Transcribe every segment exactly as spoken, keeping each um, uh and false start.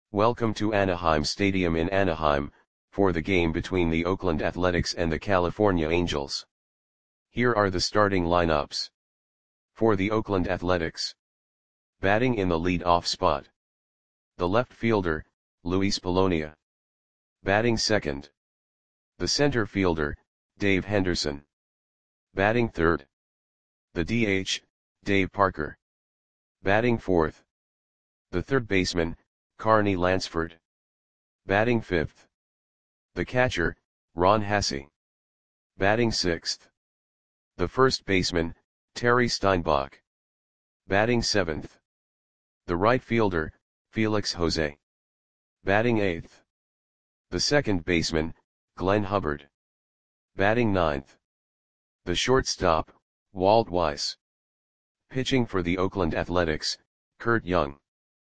Welcome to Anaheim Stadium in Anaheim, for the game between the Oakland Athletics and the California Angels. Here are the starting lineups. For the Oakland Athletics. Batting in the lead-off spot. The left fielder, Luis Polonia. Batting second. The center fielder, Dave Henderson. Batting third. The D H, Dave Parker. Batting fourth. The third baseman, Carney Lansford. Batting fifth. The catcher, Ron Hassey. Batting sixth. The first baseman, Terry Steinbach. Batting seventh. The right fielder, Felix Jose. Batting eighth. The second baseman, Glenn Hubbard. Batting ninth. The shortstop, Walt Weiss. Pitching for the Oakland Athletics, Kurt Young.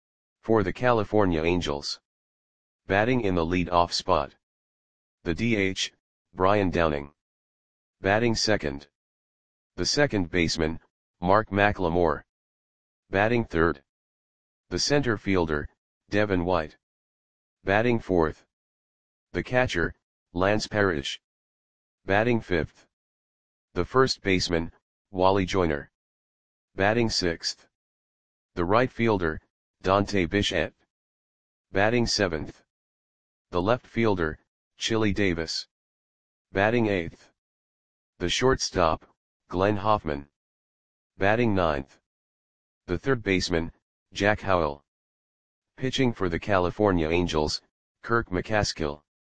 For the California Angels. Batting in the lead-off spot. The D H, Brian Downing. Batting second. The second baseman, Mark McLemore. Batting third. The center fielder, Devin White. Batting fourth. The catcher, Lance Parrish. Batting fifth. The first baseman, Wally Joyner. Batting sixth. The right fielder, Dante Bichette. Batting seventh. The left fielder, Chili Davis. Batting eighth. The shortstop, Glenn Hoffman. Batting ninth. The third baseman, Jack Howell. Pitching for the California Angels, Kirk McCaskill.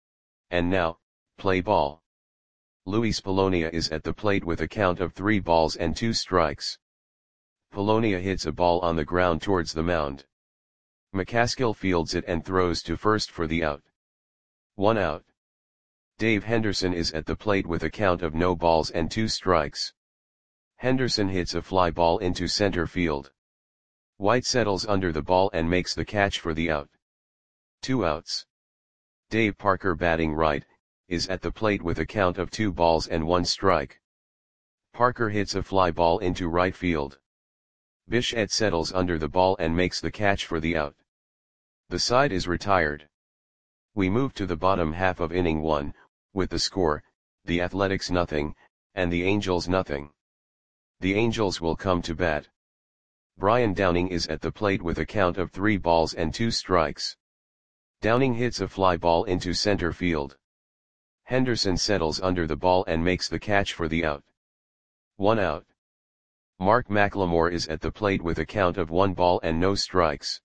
And now, play ball. Luis Polonia is at the plate with a count of three balls and two strikes. Polonia hits a ball on the ground towards the mound. McCaskill fields it and throws to first for the out. One out. Dave Henderson is at the plate with a count of no balls and two strikes. Henderson hits a fly ball into center field. White settles under the ball and makes the catch for the out. Two outs. Dave Parker, batting right, is at the plate with a count of two balls and one strike. Parker hits a fly ball into right field. Bichette settles under the ball and makes the catch for the out. The side is retired. We move to the bottom half of inning one, with the score, the Athletics nothing, and the Angels nothing. The Angels will come to bat. Brian Downing is at the plate with a count of three balls and two strikes. Downing hits a fly ball into center field. Henderson settles under the ball and makes the catch for the out. One out. Mark McLemore is at the plate with a count of one ball and no strikes.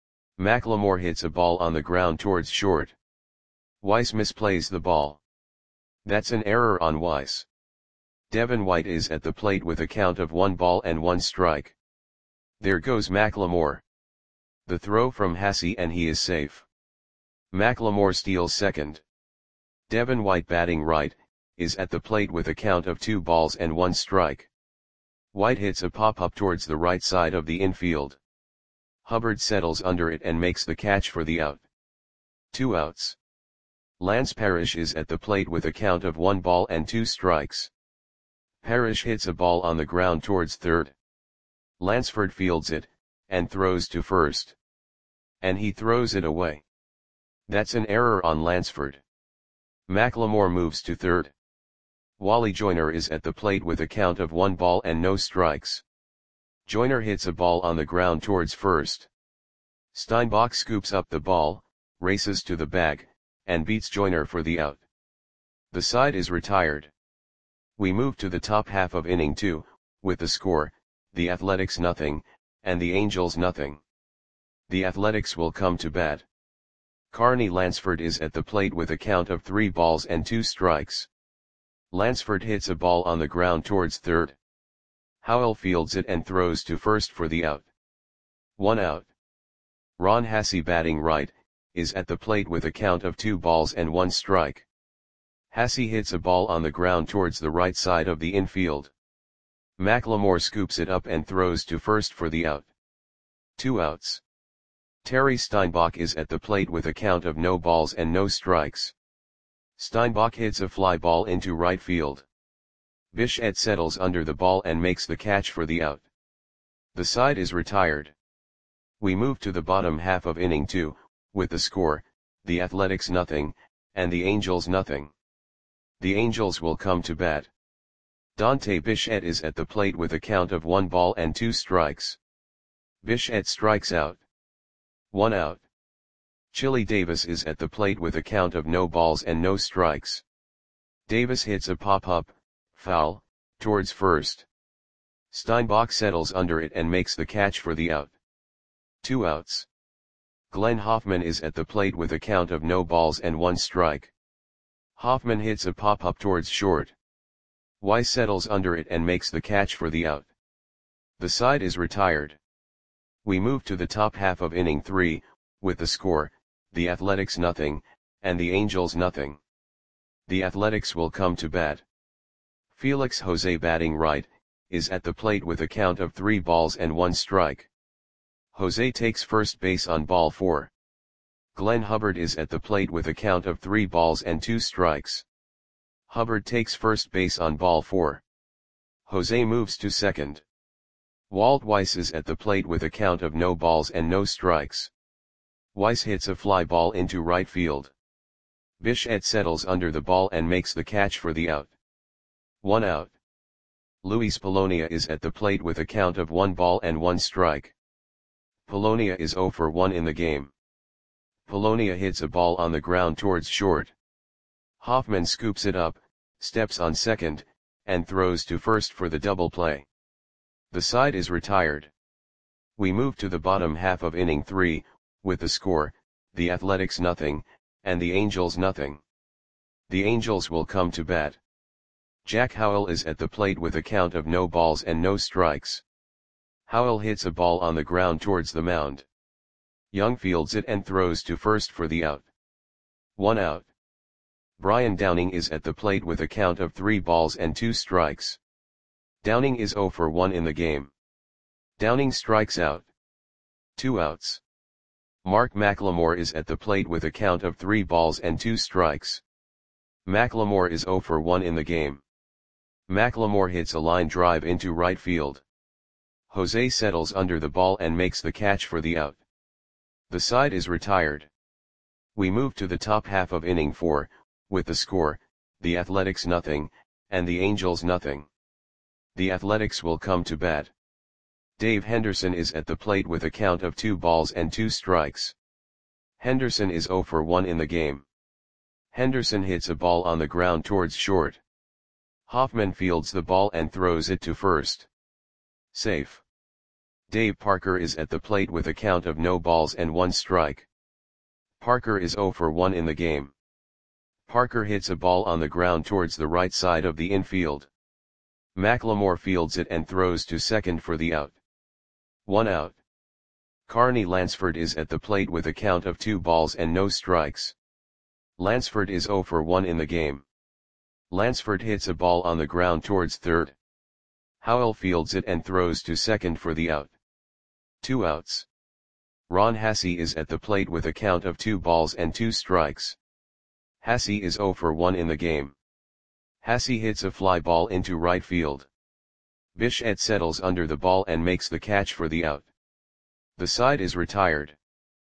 McLemore hits a ball on the ground towards short. Weiss misplays the ball. That's an error on Weiss. Devin White is at the plate with a count of one ball and one strike. There goes McLemore. The throw from Hassey and he is safe. McLemore steals second. Devin White, batting right, is at the plate with a count of two balls and one strike. White hits a pop-up towards the right side of the infield. Hubbard settles under it and makes the catch for the out. Two outs. Lance Parrish is at the plate with a count of one ball and two strikes. Parrish hits a ball on the ground towards third. Lansford fields it, and throws to first. And he throws it away. That's an error on Lansford. McLemore moves to third. Wally Joyner is at the plate with a count of one ball and no strikes. Joyner hits a ball on the ground towards first. Steinbach scoops up the ball, races to the bag, and beats Joyner for the out. The side is retired. We move to the top half of inning two, with the score, the Athletics nothing, and the Angels nothing. The Athletics will come to bat. Carney Lansford is at the plate with a count of three balls and two strikes. Lansford hits a ball on the ground towards third. Howell fields it and throws to first for the out. One out. Ron Hassey, batting right, is at the plate with a count of two balls and one strike. Hassey hits a ball on the ground towards the right side of the infield. McLemore scoops it up and throws to first for the out. Two outs. Terry Steinbach is at the plate with a count of no balls and no strikes. Steinbach hits a fly ball into right field. Bichette settles under the ball and makes the catch for the out. The side is retired. We move to the bottom half of inning two, with the score, the Athletics nothing, and the Angels nothing. The Angels will come to bat. Dante Bichette is at the plate with a count of one ball and two strikes. Bichette strikes out. One out. Chili Davis is at the plate with a count of no balls and no strikes. Davis hits a pop-up, foul, towards first. Steinbach settles under it and makes the catch for the out. Two outs. Glenn Hoffman is at the plate with a count of no balls and one strike. Hoffman hits a pop-up towards short. Weiss settles under it and makes the catch for the out. The side is retired. We move to the top half of inning three, with the score, the Athletics nothing, and the Angels nothing. The Athletics will come to bat. Felix Jose, batting right, is at the plate with a count of three balls and one strike. Jose takes first base on ball four. Glenn Hubbard is at the plate with a count of three balls and two strikes. Hubbard takes first base on ball four. Jose moves to second. Walt Weiss is at the plate with a count of no balls and no strikes. Weiss hits a fly ball into right field. Bichette settles under the ball and makes the catch for the out. One out. Luis Polonia is at the plate with a count of one ball and one strike. Polonia is zero for one in the game. Polonia hits a ball on the ground towards short. Hoffman scoops it up, steps on second, and throws to first for the double play. The side is retired. We move to the bottom half of inning three, with the score, the Athletics nothing, and the Angels nothing. The Angels will come to bat. Jack Howell is at the plate with a count of no balls and no strikes. Howell hits a ball on the ground towards the mound. Young fields it and throws to first for the out. One out. Brian Downing is at the plate with a count of three balls and two strikes. Downing is zero for one in the game. Downing strikes out. Two outs. Mark McLemore is at the plate with a count of three balls and two strikes. McLemore is zero for one in the game. McLemore hits a line drive into right field. Jose settles under the ball and makes the catch for the out. The side is retired. We move to the top half of inning four, with the score, the Athletics nothing, and the Angels nothing. The Athletics will come to bat. Dave Henderson is at the plate with a count of two balls and two strikes. Henderson is zero for one in the game. Henderson hits a ball on the ground towards short. Hoffman fields the ball and throws it to first. Safe. Dave Parker is at the plate with a count of no balls and one strike. Parker is zero for one in the game. Parker hits a ball on the ground towards the right side of the infield. McLemore fields it and throws to second for the out. One out. Carney Lansford is at the plate with a count of two balls and no strikes. Lansford is zero for one in the game. Lansford hits a ball on the ground towards third. Howell fields it and throws to second for the out. Two outs. Ron Hassey is at the plate with a count of two balls and two strikes. Hassey is zero for one in the game. Hassey hits a fly ball into right field. Bichette settles under the ball and makes the catch for the out. The side is retired.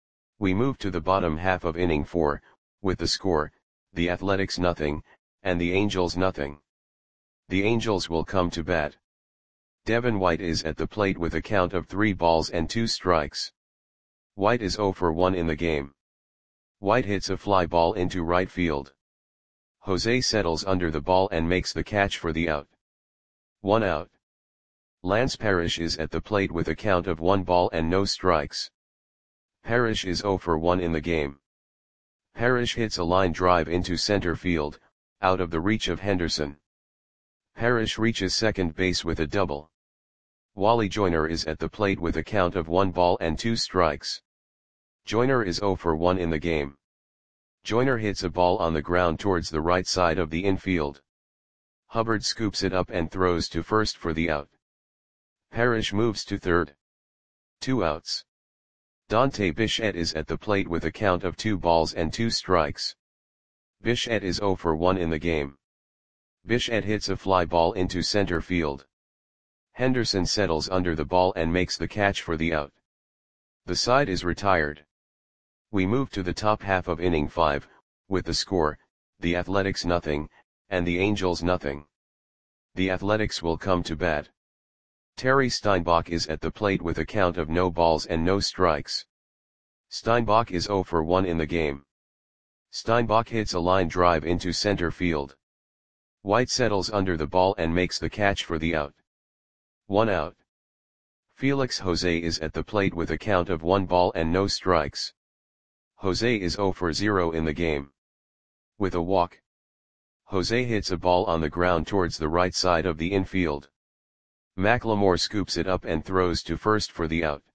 We move to the bottom half of inning four, with the score, the Athletics nothing, and the Angels nothing. The Angels will come to bat. Devin White is at the plate with a count of three balls and two strikes. White is zero for one in the game. White hits a fly ball into right field. Jose settles under the ball and makes the catch for the out. One out. Lance Parrish is at the plate with a count of one ball and no strikes. Parrish is zero for one in the game. Parrish hits a line drive into center field, out of the reach of Henderson. Parrish reaches second base with a double. Wally Joyner is at the plate with a count of one ball and two strikes. Joyner is zero for one in the game. Joyner hits a ball on the ground towards the right side of the infield. Hubbard scoops it up and throws to first for the out. Parrish moves to third. Two outs. Dante Bichette is at the plate with a count of two balls and two strikes. Bichette is zero for one in the game. Bichette hits a fly ball into center field. Henderson settles under the ball and makes the catch for the out. The side is retired. We move to the top half of inning five, with the score, the Athletics nothing, and the Angels nothing. The Athletics will come to bat. Terry Steinbach is at the plate with a count of no balls and no strikes. Steinbach is zero for one in the game. Steinbach hits a line drive into center field. White settles under the ball and makes the catch for the out. One out. Felix Jose is at the plate with a count of one ball and no strikes. Jose is zero for zero in the game. With a walk, Jose hits a ball on the ground towards the right side of the infield. McLemore scoops it up and throws to first for the out.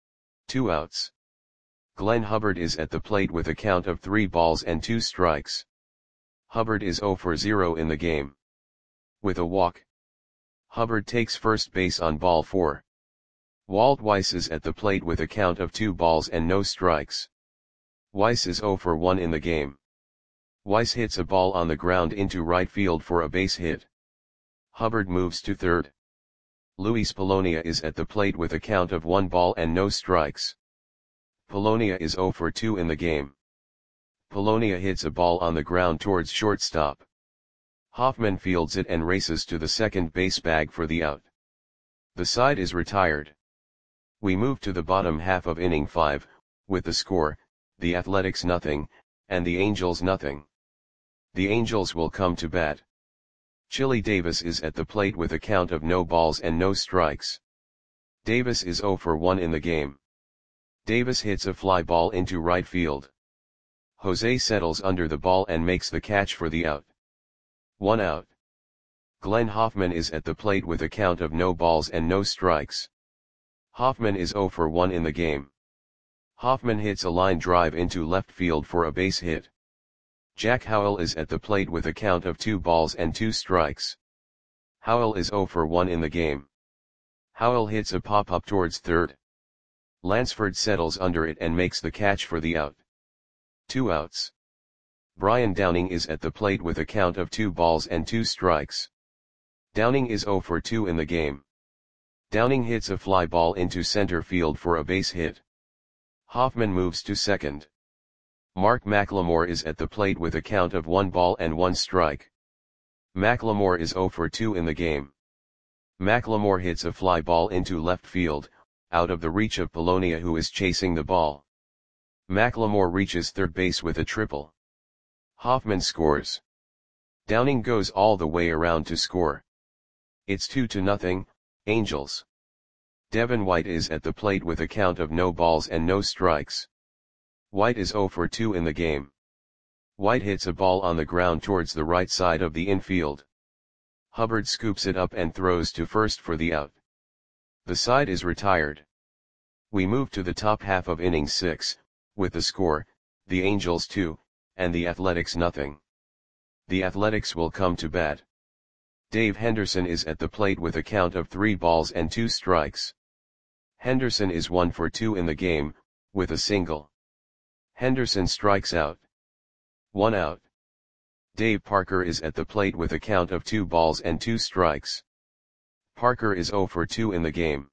Two outs. Glenn Hubbard is at the plate with a count of three balls and two strikes. Hubbard is zero for zero in the game. With a walk, Hubbard takes first base on ball four. Walt Weiss is at the plate with a count of two balls and no strikes. Weiss is zero for one in the game. Weiss hits a ball on the ground into right field for a base hit. Hubbard moves to third. Luis Polonia is at the plate with a count of one ball and no strikes. Polonia is zero for two in the game. Polonia hits a ball on the ground towards shortstop. Hoffman fields it and races to the second base bag for the out. The side is retired. We move to the bottom half of inning five, with the score, the Athletics nothing, and the Angels nothing. The Angels will come to bat. Chili Davis is at the plate with a count of no balls and no strikes. Davis is zero for one in the game. Davis hits a fly ball into right field. Jose settles under the ball and makes the catch for the out. One out. Glenn Hoffman is at the plate with a count of no balls and no strikes. Hoffman is zero for one in the game. Hoffman hits a line drive into left field for a base hit. Jack Howell is at the plate with a count of two balls and two strikes. Howell is zero for one in the game. Howell hits a pop-up towards third. Lansford settles under it and makes the catch for the out. Two outs. Brian Downing is at the plate with a count of two balls and two strikes. Downing is zero for two in the game. Downing hits a fly ball into center field for a base hit. Hoffman moves to second. Mark McLemore is at the plate with a count of one ball and one strike. McLemore is zero for two in the game. McLemore hits a fly ball into left field, out of the reach of Polonia, who is chasing the ball. McLemore reaches third base with a triple. Hoffman scores. Downing goes all the way around to score. It's two to nothing, Angels. Devin White is at the plate with a count of no balls and no strikes. White is zero for two in the game. White hits a ball on the ground towards the right side of the infield. Hubbard scoops it up and throws to first for the out. The side is retired. We move to the top half of inning six, with the score, the Angels two, and the Athletics nothing. The Athletics will come to bat. Dave Henderson is at the plate with a count of three balls and two strikes. Henderson is one for two in the game, with a single. Henderson strikes out. One out. Dave Parker is at the plate with a count of two balls and two strikes. Parker is zero for two in the game.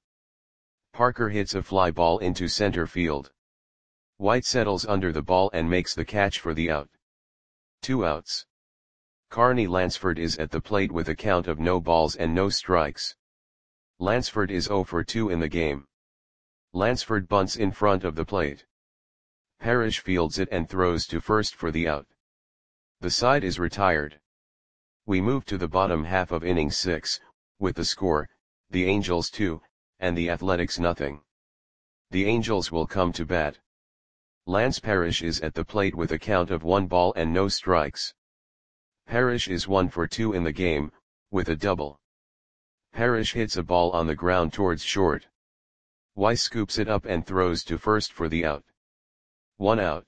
Parker hits a fly ball into center field. White settles under the ball and makes the catch for the out. Two outs. Carney Lansford is at the plate with a count of no balls and no strikes. Lansford is zero for two in the game. Lansford bunts in front of the plate. Parrish fields it and throws to first for the out. The side is retired. We move to the bottom half of inning six, with the score, the Angels two, and the Athletics nothing. The Angels will come to bat. Lance Parrish is at the plate with a count of one ball and no strikes. Parrish is one for two in the game, with a double. Parrish hits a ball on the ground towards short. Weiss scoops it up and throws to first for the out. One out.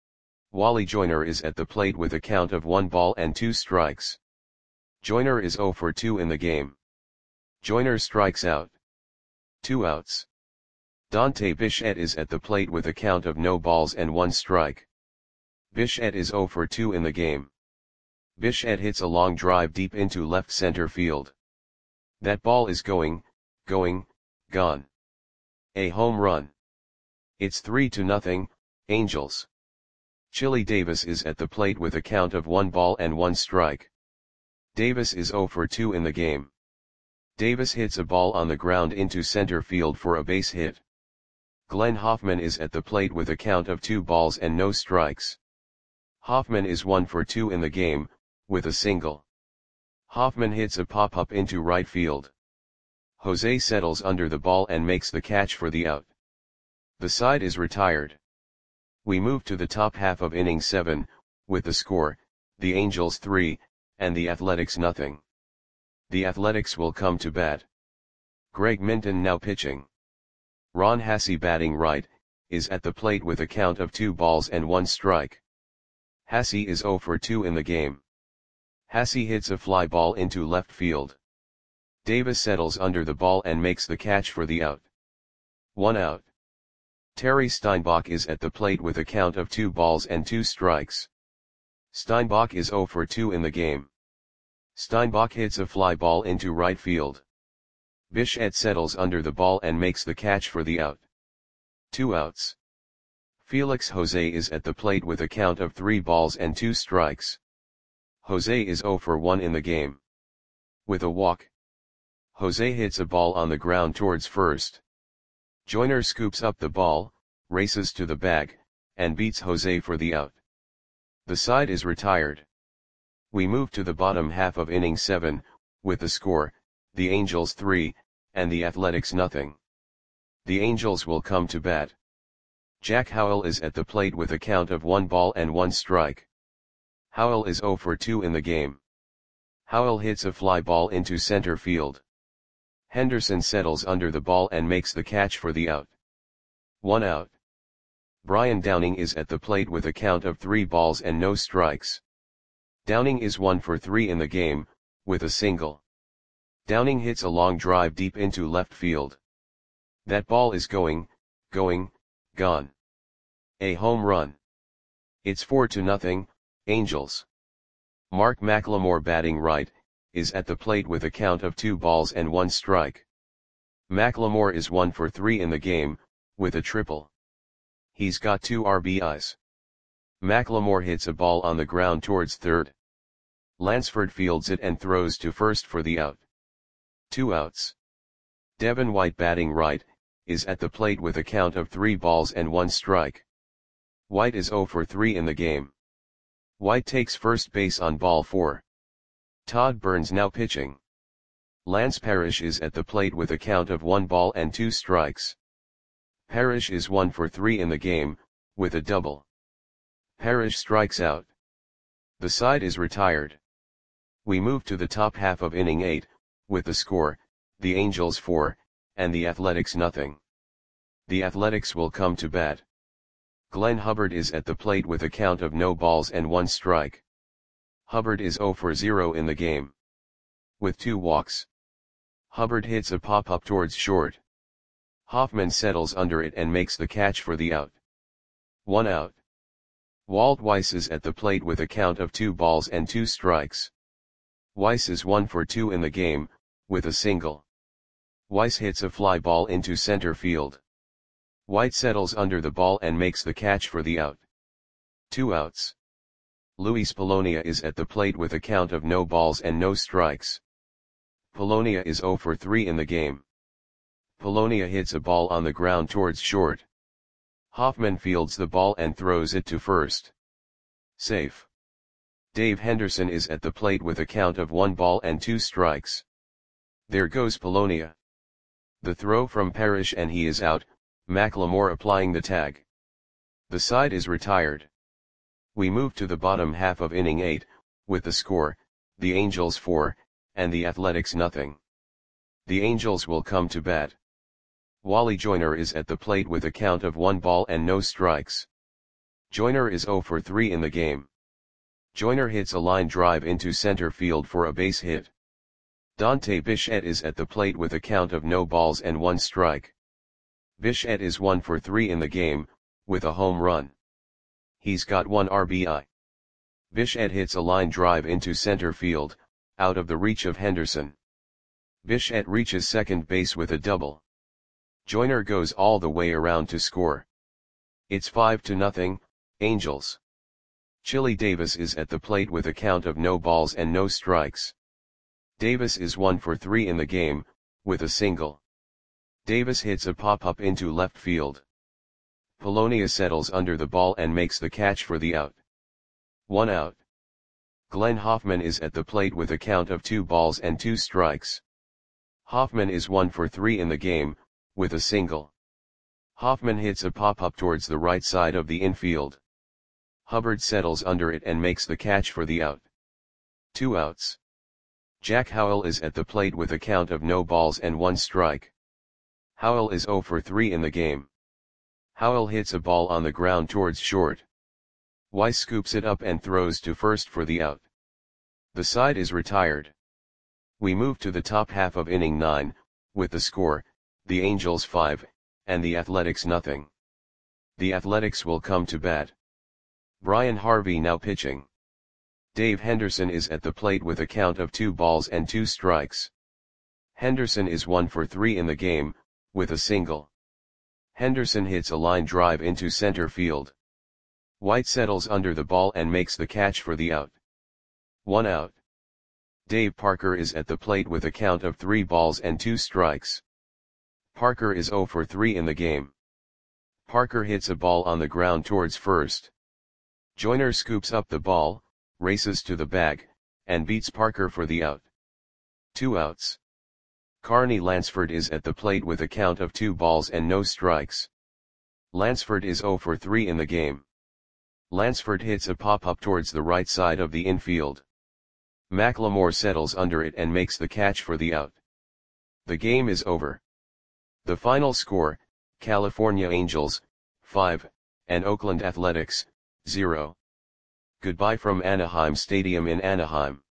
Wally Joyner is at the plate with a count of one ball and two strikes. Joyner is zero for two in the game. Joyner strikes out. Two outs. Dante Bichette is at the plate with a count of no balls and one strike. Bichette is zero for two in the game. Bichette hits a long drive deep into left center field. That ball is going, going, gone. A home run. It's three to nothing, Angels. Chili Davis is at the plate with a count of one ball and one strike. Davis is zero for two in the game. Davis hits a ball on the ground into center field for a base hit. Glenn Hoffman is at the plate with a count of two balls and no strikes. Hoffman is one for two in the game, with a single. Hoffman hits a pop-up into right field. Jose settles under the ball and makes the catch for the out. The side is retired. We move to the top half of inning seven, with the score, the Angels three, and the Athletics nothing. The Athletics will come to bat. Greg Minton now pitching. Ron Hassey batting right, is at the plate with a count of two balls and one strike. Hassey is zero for two in the game. Hassey hits a fly ball into left field. Davis settles under the ball and makes the catch for the out. One out. Terry Steinbach is at the plate with a count of two balls and two strikes. Steinbach is zero for two in the game. Steinbach hits a fly ball into right field. Bichette settles under the ball and makes the catch for the out. Two outs. Felix Jose is at the plate with a count of three balls and two strikes. Jose is zero for one in the game. With a walk. Jose hits a ball on the ground towards first. Joyner scoops up the ball, races to the bag, and beats Jose for the out. The side is retired. We move to the bottom half of inning seven, with the score, the Angels three, and the Athletics nothing. The Angels will come to bat. Jack Howell is at the plate with a count of one ball and one strike. Howell is zero for two in the game. Howell hits a fly ball into center field. Henderson settles under the ball and makes the catch for the out. One out. Brian Downing is at the plate with a count of three balls and no strikes. Downing is one for three in the game, with a single. Downing hits a long drive deep into left field. That ball is going, going, gone. A home run. It's four to nothing, Angels. Mark McLemore batting right, is at the plate with a count of two balls and one strike. McLemore is one for three in the game, with a triple. He's got two R B Is. McLemore hits a ball on the ground towards third. Lansford fields it and throws to first for the out. Two outs. Devin White batting right, is at the plate with a count of three balls and one strike. White is zero for three in the game. White takes first base on ball four. Todd Burns now pitching. Lance Parrish is at the plate with a count of one ball and two strikes. Parrish is one for three in the game, with a double. Parrish strikes out. The side is retired. We move to the top half of inning eight, with the score, the Angels four, and the Athletics nothing. The Athletics will come to bat. Glenn Hubbard is at the plate with a count of no balls and one strike. Hubbard is zero for zero in the game. With two walks. Hubbard hits a pop-up towards short. Hoffman settles under it and makes the catch for the out. One out. Walt Weiss is at the plate with a count of two balls and two strikes. Weiss is one for two in the game, with a single. Weiss hits a fly ball into center field. White settles under the ball and makes the catch for the out. Two outs. Luis Polonia is at the plate with a count of no balls and no strikes. Polonia is zero for three in the game. Polonia hits a ball on the ground towards short. Hoffman fields the ball and throws it to first. Safe. Dave Henderson is at the plate with a count of one ball and two strikes. There goes Polonia. The throw from Parrish and he is out, McLemore applying the tag. The side is retired. We move to the bottom half of inning eight, with the score, the Angels four, and the Athletics nothing. The Angels will come to bat. Wally Joyner is at the plate with a count of one ball and no strikes. Joyner is zero for three in the game. Joyner hits a line drive into center field for a base hit. Dante Bichette is at the plate with a count of no balls and one strike. Bichette is one for three in the game, with a home run. He's got one R B I. Bichette hits a line drive into center field, out of the reach of Henderson. Bichette reaches second base with a double. Joyner goes all the way around to score. It's five to nothing, Angels. Chili Davis is at the plate with a count of no balls and no strikes. Davis is one for three in the game, with a single. Davis hits a pop-up into left field. Polonia settles under the ball and makes the catch for the out. One out. Glenn Hoffman is at the plate with a count of two balls and two strikes. Hoffman is one for three in the game, with a single. Hoffman hits a pop-up towards the right side of the infield. Hubbard settles under it and makes the catch for the out. Two outs. Jack Howell is at the plate with a count of no balls and one strike. Howell is zero for three in the game. Howell hits a ball on the ground towards short. Weiss scoops it up and throws to first for the out. The side is retired. We move to the top half of inning nine, with the score, the Angels five, and the Athletics nothing. The Athletics will come to bat. Brian Harvey now pitching. Dave Henderson is at the plate with a count of two balls and two strikes. Henderson is one for three in the game, with a single. Henderson hits a line drive into center field. White settles under the ball and makes the catch for the out. One out. Dave Parker is at the plate with a count of three balls and two strikes. Parker is zero for three in the game. Parker hits a ball on the ground towards first. Joyner scoops up the ball, races to the bag, and beats Parker for the out. Two outs. Carney Lansford is at the plate with a count of two balls and no strikes. Lansford is zero for three in the game. Lansford hits a pop-up towards the right side of the infield. McLemore settles under it and makes the catch for the out. The game is over. The final score, California Angels, five, and Oakland Athletics, zero. Goodbye from Anaheim Stadium in Anaheim.